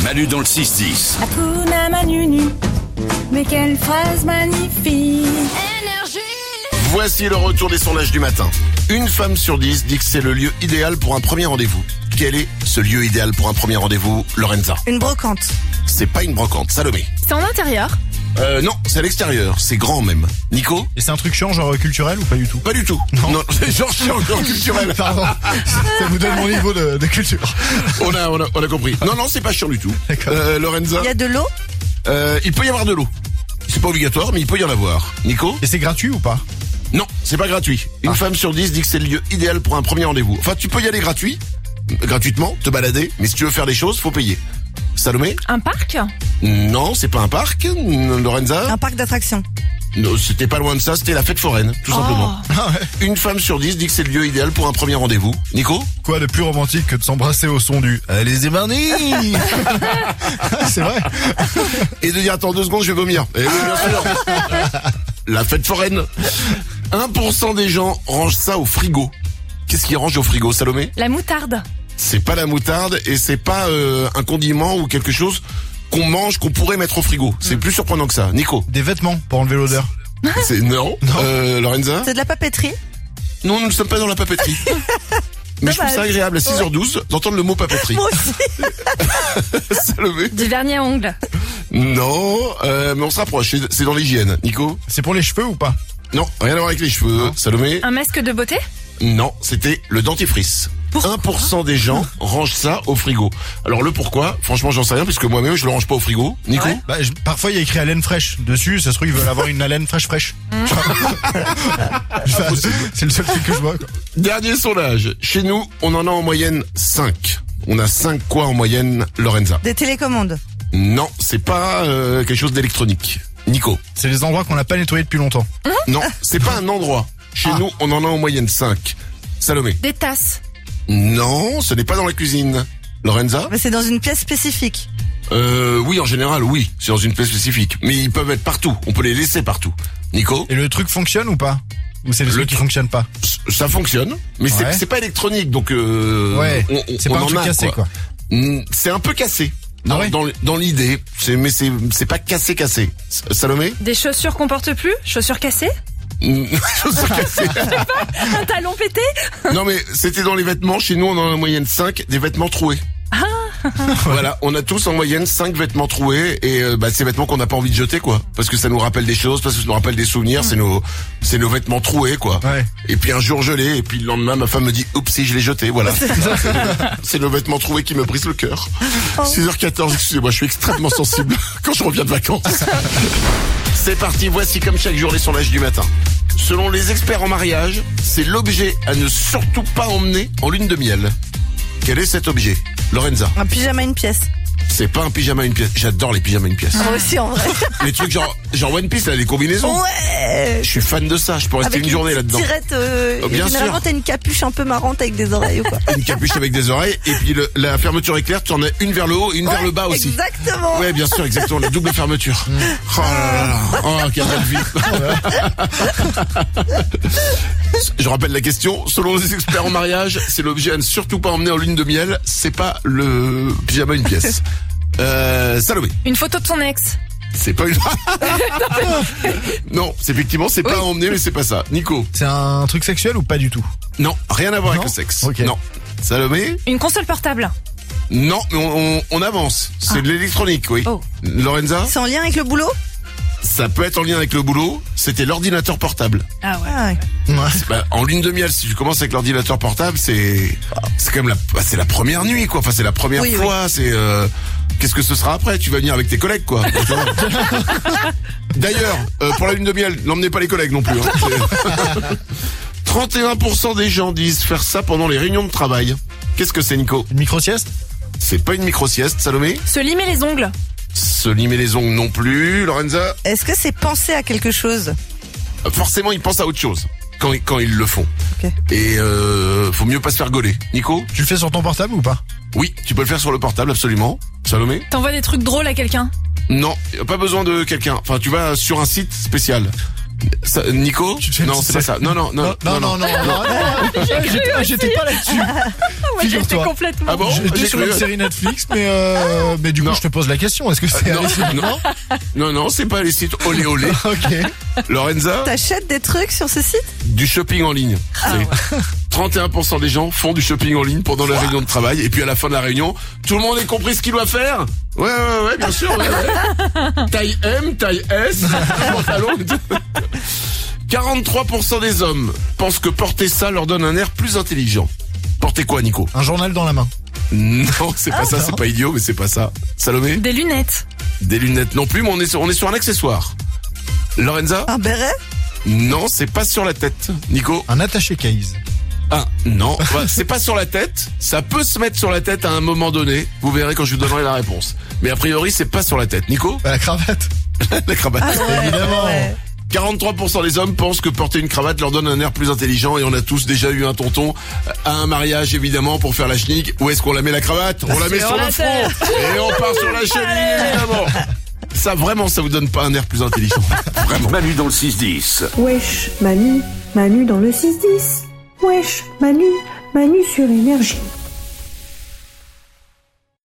Manu dans le 6-10. Hakuna Manunu, mais quelle phrase magnifique. Voici le retour des sondages du matin. Une femme sur 10 dit que c'est le lieu idéal pour un premier rendez-vous. Quel est ce lieu idéal pour un premier rendez-vous, Lorenza? Une brocante. C'est pas une brocante, Salomé. C'est en intérieur. Non, c'est à l'extérieur, c'est grand même. Nico? Et c'est un truc chiant, genre culturel ou pas du tout? Pas du tout. Non, c'est genre chiant, encore culturel. Pardon, ça vous donne mon niveau de culture. On a compris. Non, c'est pas chiant du tout. D'accord. Lorenza? Il y a de l'eau. Il peut y avoir de l'eau. C'est pas obligatoire, mais il peut y en avoir. Nico? Et c'est gratuit ou pas? Non, c'est pas gratuit. Une femme sur 10 dit que c'est le lieu idéal pour un premier rendez-vous. Enfin, tu peux y aller gratuitement, te balader, mais si tu veux faire des choses, faut payer. Salomé? Un parc. Non, c'est pas un parc. Lorenza? Un parc d'attractions. Non, c'était pas loin de ça, c'était la fête foraine, tout simplement. Ah ouais. Une femme sur 10 dit que c'est le lieu idéal pour un premier rendez-vous. Nico? Quoi de plus romantique que de s'embrasser au son du Allez Marnie. C'est vrai. Et de dire attends 2 secondes, je vais vomir. Eh oui, bien sûr. La fête foraine. 1% des gens rangent ça au frigo. Qu'est-ce qu'ils rangent au frigo, Salomé? La moutarde. C'est pas la moutarde et c'est pas un condiment ou quelque chose qu'on mange, qu'on pourrait mettre au frigo. C'est plus surprenant que ça. Nico? Des vêtements pour enlever l'odeur. Non. Lorenza? C'est de la papeterie. Non, nous ne sommes pas dans la papeterie. Mais je trouve ça agréable à 6h12 d'entendre le mot papeterie. Moi aussi. Salomé? Du vernis à ongles. Non, mais on se rapproche. C'est dans l'hygiène. Nico? C'est pour les cheveux ou pas? Non, rien à voir avec les cheveux. Non. Salomé? Un masque de beauté. Non, c'était le dentifrice. 1% des gens rangent ça au frigo. Alors le pourquoi, franchement j'en sais rien puisque moi-même je le range pas au frigo. Nico? Ouais. Bah, parfois il y a écrit haleine fraîche dessus, ça se trouve ils veulent avoir une haleine fraîche. C'est le seul truc que je vois, quoi. Dernier sondage. Chez nous, on en a en moyenne 5. On a 5 quoi en moyenne, Lorenza? Des télécommandes. Non, c'est pas quelque chose d'électronique. Nico? C'est les endroits qu'on n'a pas nettoyés depuis longtemps. Non, c'est pas un endroit. Chez nous, on en a en moyenne 5. Salomé? Des tasses. Non, ce n'est pas dans la cuisine. Lorenza? Mais c'est dans une pièce spécifique. Oui, en général, oui. C'est dans une pièce spécifique. Mais ils peuvent être partout. On peut les laisser partout. Nico? Et le truc fonctionne ou pas? Ou c'est le truc qui fonctionne pas? Ça fonctionne, mais Ouais. c'est pas électronique, donc Ouais, c'est on pas un en truc a, cassé quoi. C'est un peu cassé. Ah ouais? Dans l'idée, mais c'est pas cassé. Salomé? Des chaussures qu'on porte plus. Chaussures cassées. Chaussures cassées. Un talon pété. Non mais c'était dans les vêtements. Chez nous, on en a en moyenne 5 des vêtements troués. Voilà, on a tous en moyenne 5 vêtements troués et ces vêtements qu'on n'a pas envie de jeter quoi, parce que ça nous rappelle des choses, parce que ça nous rappelle des souvenirs, c'est nos vêtements troués quoi. Ouais. Et puis un jour je l'ai et puis le lendemain ma femme me dit oups si je l'ai jeté, voilà. C'est nos vêtements troués qui me brisent le cœur. 6h14, excusez-moi, je suis extrêmement sensible quand je reviens de vacances. C'est parti, voici comme chaque jour les sondages du matin. Selon les experts en mariage, c'est l'objet à ne surtout pas emmener en lune de miel. Quel est cet objet? Lorenza? Un pyjama une pièce. C'est pas un pyjama une pièce. J'adore les pyjamas une pièce. Moi aussi en vrai. Les trucs genre One Piece, là, les combinaisons. Ouais. Je suis fan de ça. Je peux rester Avec une journée là-dedans. Tirette, bien généralement sûr. t'as une capuche un peu marrante avec des oreilles ou quoi. Une capuche avec des oreilles. Et puis la fermeture éclair, tu en as une vers le haut et une vers le bas aussi. Exactement. Ouais, bien sûr, exactement. La double fermeture. Oh là là. Oh, quelle belle vie. Je rappelle la question. Selon les experts en mariage, c'est l'objet à ne surtout pas emmener en lune de miel. C'est pas le pyjama une pièce. Salomé? Une photo de son ex. C'est pas une... Non, effectivement, c'est pas à emmener, mais c'est pas ça. Nico? C'est un truc sexuel ou pas du tout? Non, rien à voir Non avec le sexe. Ok. Non. Salomé? Une console portable. Non, mais on avance. C'est de l'électronique, oui. Oh. Lorenza? C'est en lien avec le boulot? Ça peut être en lien avec le boulot. C'était l'ordinateur portable. Ah ouais. Ah ouais. Ouais. En lune de miel, si tu commences avec l'ordinateur portable, c'est quand même c'est la première nuit, quoi. Enfin, c'est la première Oui, fois. C'est qu'est-ce que ce sera après? Tu vas venir avec tes collègues, quoi. D'ailleurs, pour la lune de miel, n'emmenez pas les collègues non plus. Hein. 31% des gens disent faire ça pendant les réunions de travail. Qu'est-ce que c'est, Nico? Une micro-sieste? C'est pas une micro-sieste, Salomé? Se limer les ongles. Se limer les ongles non plus, Lorenza? Est-ce que c'est penser à quelque chose? Forcément, ils pensent à autre chose quand ils le font. Ok. Et faut mieux pas se faire gauler. Nico? Tu le fais sur ton portable ou pas? Oui, tu peux le faire sur le portable, absolument. Salomé? T'envoies des trucs drôles à quelqu'un. Non, pas besoin de quelqu'un. Enfin, tu vas sur un site spécial. Nico? Tu te fais- Non, c'est pas ça. Non. J'étais pas là-dessus. Moi, j'étais Figure-toi. complètement. Ah bon? J'étais J'ai sur cru. une série Netflix, mais du coup, Non. je te pose la question. Est-ce que c'est non. Alice Non, c'est pas les sites olé olé. Ok. Lorenza, T'achètes des trucs sur ce site? du shopping en ligne. C'est 31% des gens font du shopping en ligne pendant la réunion de travail. Et puis à la fin de la réunion, tout le monde a compris ce qu'il doit faire? Ouais, bien sûr. Ouais. Taille M, taille S, pantalon. 43% des hommes pensent que porter ça leur donne un air plus intelligent. Porter quoi, Nico? Un journal dans la main. Non, c'est pas ça, c'est pas idiot, mais c'est pas ça. Salomé? Des lunettes. Des lunettes non plus, mais on est sur un accessoire. Lorenza? Un béret? Non, c'est pas sur la tête. Nico? Un attaché case. Ah, non, bah, c'est pas sur la tête. Ça peut se mettre sur la tête à un moment donné. Vous verrez quand je vous donnerai la réponse. Mais a priori, c'est pas sur la tête. Nico? La cravate. La cravate. Évidemment. Ouais. 43% des hommes pensent que porter une cravate leur donne un air plus intelligent et on a tous déjà eu un tonton à un mariage évidemment pour faire la schnick. Où est-ce qu'on la met la cravate? On la met sur la le front tête. et on part sur la cheville évidemment. Ça vraiment ça vous donne pas un air plus intelligent. Vraiment. Manu dans le 6-10. Wesh, Manu dans le 6-10. Wesh, Manu sur Énergie.